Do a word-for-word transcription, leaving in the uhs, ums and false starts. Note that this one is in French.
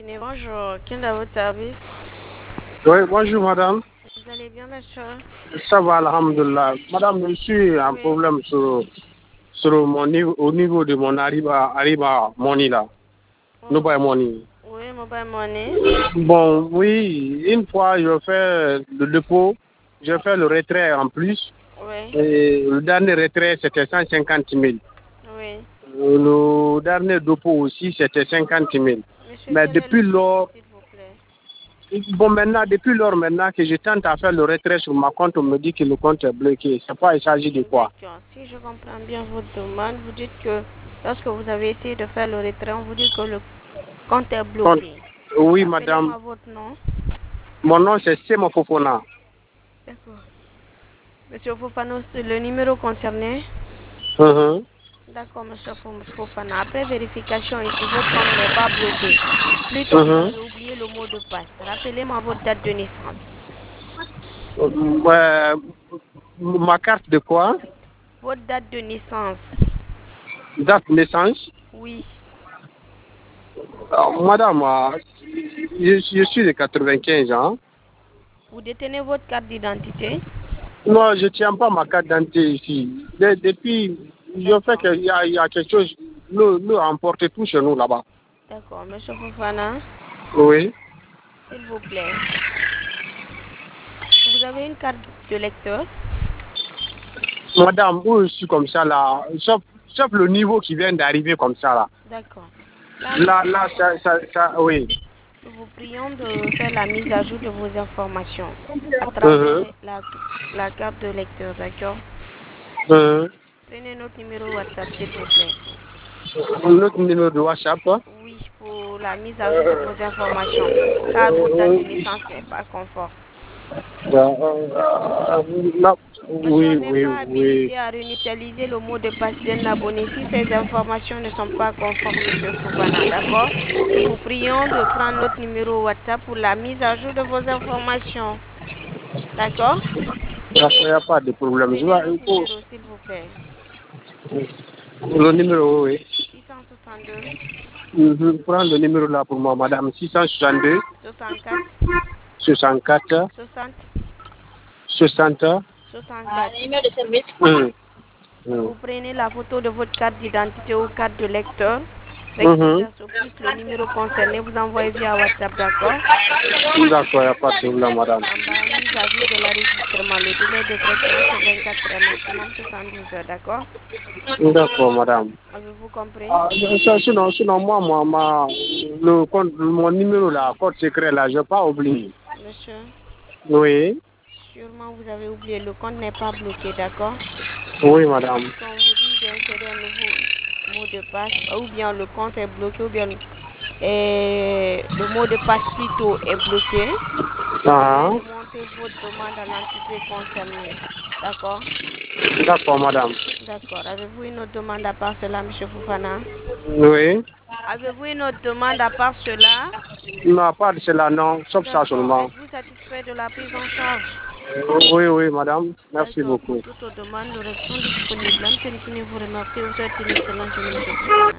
Bonjour, quel est votre service? Oui, bonjour madame. Vous allez bien, monsieur? Ça va, alhamdulillah. Madame, je suis un Oui. problème sur, sur mon niveau, au niveau de mon Ariba, Ariba Money là. Oh, Mobile Money. oui, mobile money. Bon, oui, une fois je fais le dépôt, je fais le retrait en plus. Oui, Et le dernier retrait c'était cent cinquante mille. oui. Le dernier dépôt aussi c'était cinquante mille. Monsieur, Mais quel est le depuis souci, lors, s'il vous plaît? bon maintenant, depuis lors maintenant que je tente à faire le retrait sur ma compte, on me dit que le compte est bloqué. C'est pas, il s'agit de quoi? D'accord. Si je comprends bien votre demande, vous dites que lorsque vous avez essayé de faire le retrait, on vous dit que le compte est Compte- bloqué. Oui madame, Rappelez-moi votre nom. mon nom c'est Semo Fofona. D'accord. Monsieur Fofana, c'est le numéro concerné? Mhm. D'accord, monsieur Fofana. Après vérification ici, votre compte n'est pas bloqué. Plutôt, vous Mhm. avez oublié le mot de passe. Rappelez-moi votre date de naissance. Euh, ma carte de quoi? Votre date de naissance. Date de naissance? Oui. Euh, madame, euh, je, je suis de quatre-vingt-quinze ans. Vous détenez votre carte d'identité? Non, je ne tiens pas ma carte d'identité ici. De- depuis, je fais D'accord. qu'il y a, il y a quelque chose, nous, nous emporte tout chez nous là-bas. D'accord. Monsieur Fofana, Oui. s'il vous plaît. Vous avez une carte de lecteur? Madame, où je suis comme ça là, sauf, sauf le niveau qui vient d'arriver comme ça là. D'accord. Là, nous, Là, là, ça, ça, ça oui. nous vous prions de faire la mise à jour de vos informations à Mhm. travers la, la carte de lecteur. D'accord? Mhm. Prenez notre numéro WhatsApp, s'il vous plaît. Notre numéro de WhatsApp. Oui, pour la mise à jour de vos informations, car votre date de naissance n'est pas conforme. Euh, euh, non. Monsieur, on Oui, n'est oui, pas oui. habilité à réinitialiser le mot de passe d'un abonné si ces informations ne sont pas conformes, monsieur Fofana, d'accord? Nous vous prions de prendre notre numéro WhatsApp pour la mise à jour de vos informations. D'accord? Il n'y a pas de problème. Je Prenez vais, il notre faut, numéro, s'il vous plaît. le numéro, oui. six cent soixante-deux, Mhm. Prends le numéro là pour moi, madame. six cent soixante-deux, soixante-quatre, soixante-quatre, soixante, soixante. soixante-quatre. Mhm. Mhm. Vous prenez la photo de votre carte d'identité ou carte de lecteur, recto Mhm. verso plus le numéro concerné, vous envoyez via WhatsApp, d'accord? D'accord, il n'y a pas de problème, madame. En bas, mise à jour de l'enregistrement. Le délai de traitement, c'est vingt-quatre heures, maximum soixante-douze heures, d'accord? D'accord, madame. Avez-vous compris? Ah, ça, sinon, sinon, moi, moi, ma, le compte, mon numéro là, code secret là, je n'ai pas oublié. Monsieur, Oui, sûrement vous avez oublié, le compte n'est pas bloqué, d'accord? oui, madame. Puisqu'on vous dit d'insérer un nouveau mot de passe, ou bien le compte est bloqué, ou bien et le mot de passe plutôt est bloqué, veuillez Ah, remonter votre demande à l'entité concernée. D'accord? d'accord, madame. D'accord. Avez-vous une autre demande à part cela, monsieur Fofana? Oui. Avez-vous une autre demande à part cela? Non, pas de cela, non, sauf ça D'accord. seulement. Êtes-vous satisfait de la prise en charge? Oui, oui, madame. Merci D'accord. Pour beaucoup. toute autre demande, nous restons disponibles. M. Rikine vous remercie. Vous souhaite une excellente journée, monsieur Fofana.